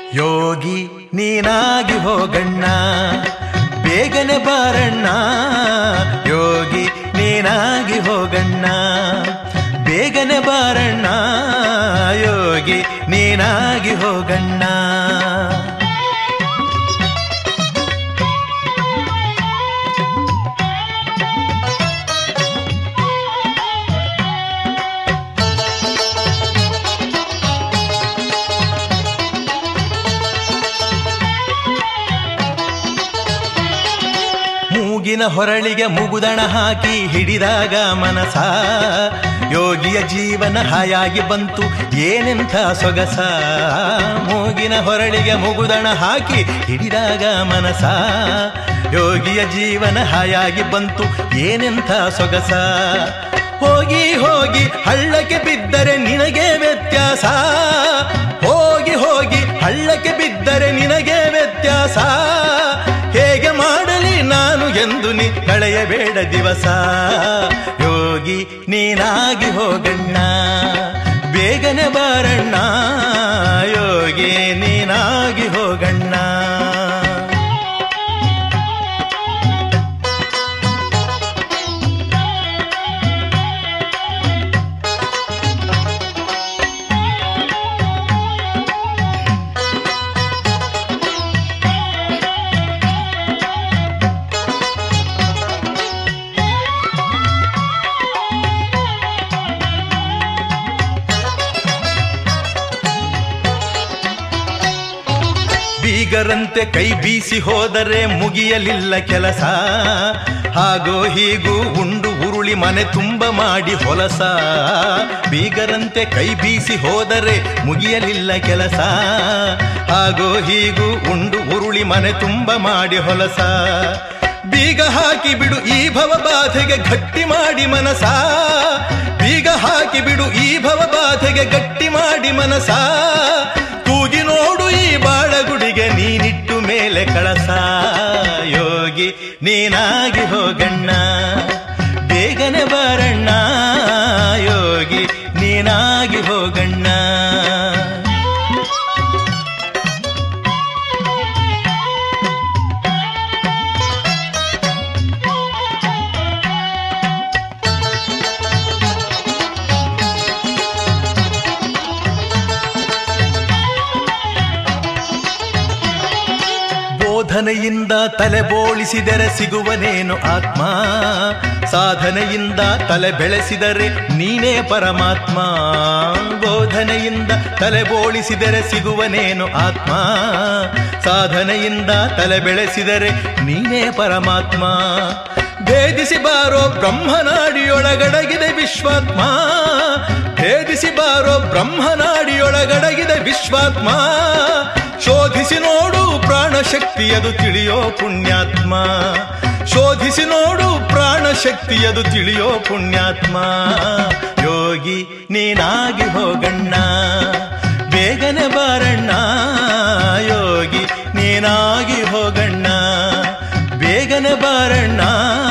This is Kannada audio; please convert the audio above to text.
ಯೋಗಿ ನೀನಾಗಿ ಹೋಗಣ್ಣ, ಬೇಗನೆ ಬಾರಣ್ಣ. ಯೋಗಿ ನೀನಾಗಿ ಹೋಗಣ್ಣ, ಬೇಗನೆ ಬಾರಣ್ಣ. ಯೋಗಿ ನೀನಾಗಿ ಹೋಗಣ್ಣ. ಮೂಗಿನ ಹೊರಳಿಗೆ ಮುಗುದಣ ಹಾಕಿ ಹಿಡಿದಾಗ ಮನಸ, ಯೋಗಿಯ ಜೀವನ ಹಾಯಾಗಿ ಬಂತು ಏನೆಂಥ ಸೊಗಸ. ಮೂಗಿನ ಹೊರಳಿಗೆ ಮುಗುದಣ ಹಾಕಿ ಹಿಡಿದಾಗ ಮನಸ, ಯೋಗಿಯ ಜೀವನ ಹಾಯಾಗಿ ಬಂತು ಏನೆಂಥ ಸೊಗಸ. ಹೋಗಿ ಹೋಗಿ ಹಳ್ಳಕ್ಕೆ ಬಿದ್ದರೆ ನಿನಗೆ ವ್ಯತ್ಯಾಸ, ಹೋಗಿ ಹೋಗಿ ಹಳ್ಳಕ್ಕೆ ಬಿದ್ದರೆ ನಿನಗೆ ವ್ಯತ್ಯಾಸ. ಹೇಗೆ ಮಾಡಲಿ ನಾನು ಎಂದು ನೀ ಕಳೆಯಬೇಡ ದಿವಸ. ಯೋಗಿ ನೀನಾಗಿ ಹೋಗಣ್ಣ, ಬೇಗನೆ ಬಾರಣ್ಣ. ಯೋಗಿ ನೀನಾಗಿ ಹೋಗಣ್ಣ. ಬೀಗರಂತೆ ಕೈ ಬೀಸಿ ಹೋದರೆ ಮುಗಿಯಲಿಲ್ಲ ಕೆಲಸ, ಹಾಗೋ ಹೀಗೂ ಉಂಡು ಉರುಳಿ ಮನೆ ತುಂಬ ಮಾಡಿ ಹೊಲಸ. ಬೀಗರಂತೆ ಕೈ ಬೀಸಿ ಹೋದರೆ ಮುಗಿಯಲಿಲ್ಲ ಕೆಲಸ, ಹಾಗೋ ಹೀಗೂ ಉಂಡು ಉರುಳಿ ಮನೆ ತುಂಬ ಮಾಡಿ ಹೊಲಸ. ಬೀಗ ಹಾಕಿ ಬಿಡು ಈ ಭವ ಬಾಧೆಗೆ ಗಟ್ಟಿ ಮಾಡಿ ಮನಸ, ಬೀಗ ಹಾಕಿ ಬಿಡು ಈ ಭವ ಬಾಧೆಗೆ ಗಟ್ಟಿ ಮಾಡಿ ಮನಸ. ತೂಗಿ ನೋಡು ಈ ಬಾಳಗುಡಿಗೆ ನೀನಿಟ್ಟು ಮೇಲೆ ಕಳಸ. ಯೋಗಿ ನೀನಾಗಿ ಹೋಗಣ್ಣ, ಬೇಗನೆ ಬಾರಣ್ಣ. ಯೋಗಿ ನೀನಾಗಿ ಹೋಗಣ್ಣ. ಸಾಧನೆಯಿಂದ ತಲೆ ಬೋಳಿಸಿದರೆ ಸಿಗುವನೇನು ಆತ್ಮ, ಸಾಧನೆಯಿಂದ ತಲೆ ಬೆಳೆಸಿದರೆ ನೀನೇ ಪರಮಾತ್ಮ. ಬೋಧನೆಯಿಂದ ತಲೆ ಬೋಳಿಸಿದರೆ ಸಿಗುವನೇನು ಆತ್ಮ, ಸಾಧನೆಯಿಂದ ತಲೆ ಬೆಳೆಸಿದರೆ ನೀನೇ ಪರಮಾತ್ಮ. ಭೇದಿಸಿ ಬಾರೋ ಬ್ರಹ್ಮನಾಡಿಯೊಳಗಡಗಿದೆ ವಿಶ್ವಾತ್ಮ, ಭೇದಿಸಿ ಬಾರೋ ಬ್ರಹ್ಮನಾಡಿಯೊಳಗಡಗಿದೆ ವಿಶ್ವಾತ್ಮ. ಶೋಧಿಸಿ ನೋಡು ಪ್ರಾಣಶಕ್ತಿಯದು ತಿಳಿಯೋ ಪುಣ್ಯಾತ್ಮ, ಶೋಧಿಸಿ ನೋಡು ಪ್ರಾಣಶಕ್ತಿಯದು ತಿಳಿಯೋ ಪುಣ್ಯಾತ್ಮ. ಯೋಗಿ ನೀನಾಗಿ ಹೋಗಣ್ಣ, ಬೇಗನೆ ಬಾರಣ್ಣ. ಯೋಗಿ ನೀನಾಗಿ ಹೋಗಣ್ಣ, ಬೇಗನೆ ಬಾರಣ್ಣ.